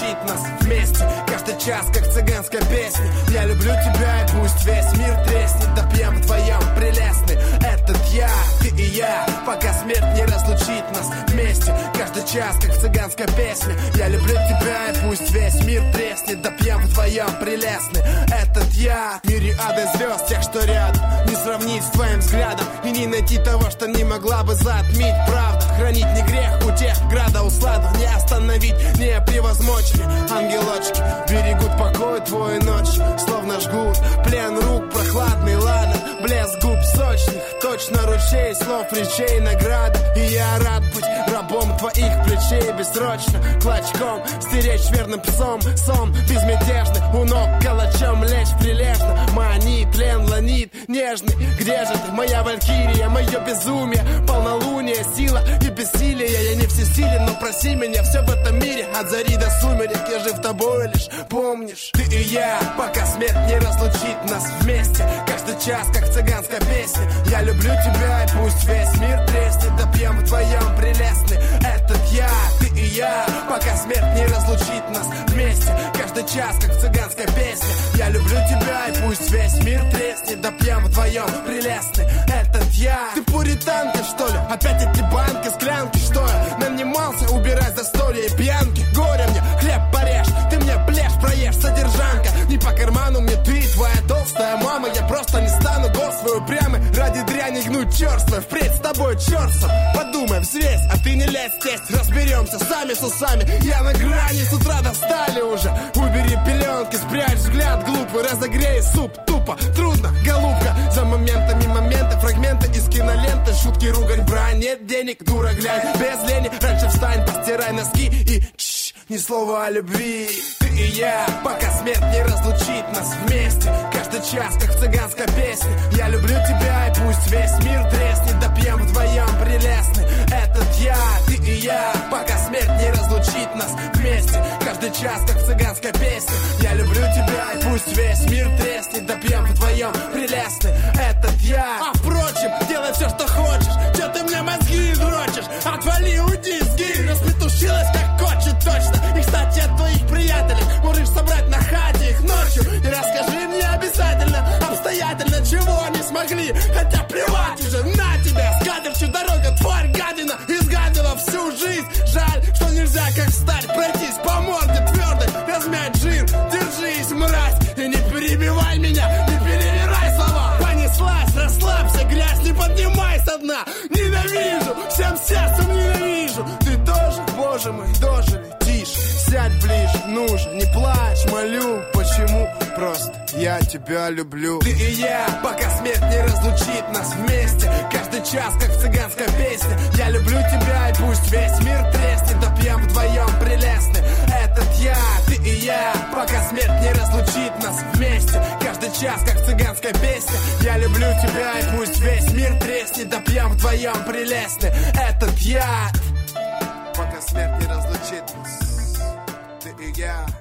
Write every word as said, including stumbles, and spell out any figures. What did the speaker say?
разлучит нас вместе. Каждый час, как цыганская песня. Я люблю тебя, и пусть весь мир треснет. Допьем вдвоем прелестный этот я, ты и я, пока смерть не разлучит нас вместе. Каждый час, как цыганская песня. Я люблю тебя, и пусть весь мир треснет. Допьем вдвоем прелестный этот я. Мириады звезд, тех, что рядом, не сравнить с твоим взглядом. И не найти того, что не могла бы затмить правда. Хранить не грех у тех града усладов. Не остановить, не превозмочь ли. Ангелочки берегут покой твой ночь. Словно жгут плен рук прохладный ладан. Блеск губ сочных, точно ручей слов, речей, награда. И я рад быть рабом твоих плечей. Бессрочно, клочком стеречь верным псом. Сон безмятежный, у ног калачом лечь прилежно. Манит, тлен, ланит, нежный. Где же ты, моя валькирия, мое безумие, полнолуние, сила и бессилие. Я не всесилен, но проси меня, все в этом мире от зари до сумерек. Я жив тобой лишь, помнишь, ты и я, пока смерть не разлучит нас вместе. Каждый час, как цыганская песня. Я люблю тебя, и пусть весь мир треснет. Допьем вдвоем прелестный этот я, ты и я, пока смерть не разлучит нас вместе. Каждый час, как цыганская песня. Я люблю тебя, и пусть весь мир треснет. Допьем вдвоем прелестный этот я. Ты пуританка, что ли? Опять эти банки, склянки, что я нанимался убирать застолья и пьянки. Горе мне, хлеб порежь, ты мне плешь проешь, содержанка. Не по карману мне ты, твоя толстая мама. Я просто не стану гол свой упрямый ради дряни гнуть черство. Впредь с тобой черством, подумай, взвесь, а ты не лезь тесть. Разберемся сами с усами, я на грани, с утра достали уже. Убери пеленки, спрячь взгляд глупый, разогрей суп, тупо, трудно, голубка. За моментами моменты, фрагменты из киноленты. Шутки, ругань, брань, нет денег, дура, глянь, без лени. Раньше встань, постирай носки и чш, ни слова о любви. Ты и я, пока смерть не разлучит нас вместе. Каждый час, как цыганская песня. Я люблю тебя, и пусть весь мир треснет. Допьем вдвоем прелестный этот я, ты и я, пока смерть не разлучит нас вместе. Каждый час, как цыганская песня. Я люблю тебя, и пусть весь мир треснет. Допьем вдвоем прелестный этот я. А впрочем, делай все, что хочешь. Че ты мне мозги дрочишь? Отвали, уйди, сгинь. Распетушилась, как хочет точно. И, кстати, от твоих приятелей можешь собрать на хате их ночью. И расскажи мне обязательно, обстоятельно, чего они смогли. Хотя плевать уже на тебя, с катерчью дорога, тварь гадина. Изгадила всю жизнь. Жаль, что нельзя как встать, пройтись по морде твердой, размять жир. Держись, мразь, и не перебивай меня, не перевирай слова. Понеслась, расслабься, грязь не поднимай со дна. Ненавижу, всем сердцем ненавижу. Ты тоже, боже мой, дожили, тише. Сядь ближе, нужно, не плачь, молю. Почему? Просто я тебя люблю. Ты и я, пока смерть не разлучит нас вместе. Каждый час, как цыганская песня. Я люблю тебя, и пусть весь мир треснет. Допьем вдвоем прелестный этот я, ты и я, пока смерть не разлучит нас вместе. Каждый час, как цыганская песня. Я люблю тебя, и пусть весь мир треснет. Допьем вдвоем прелестный этот я, пока смерть не разлучит нас, ты и я.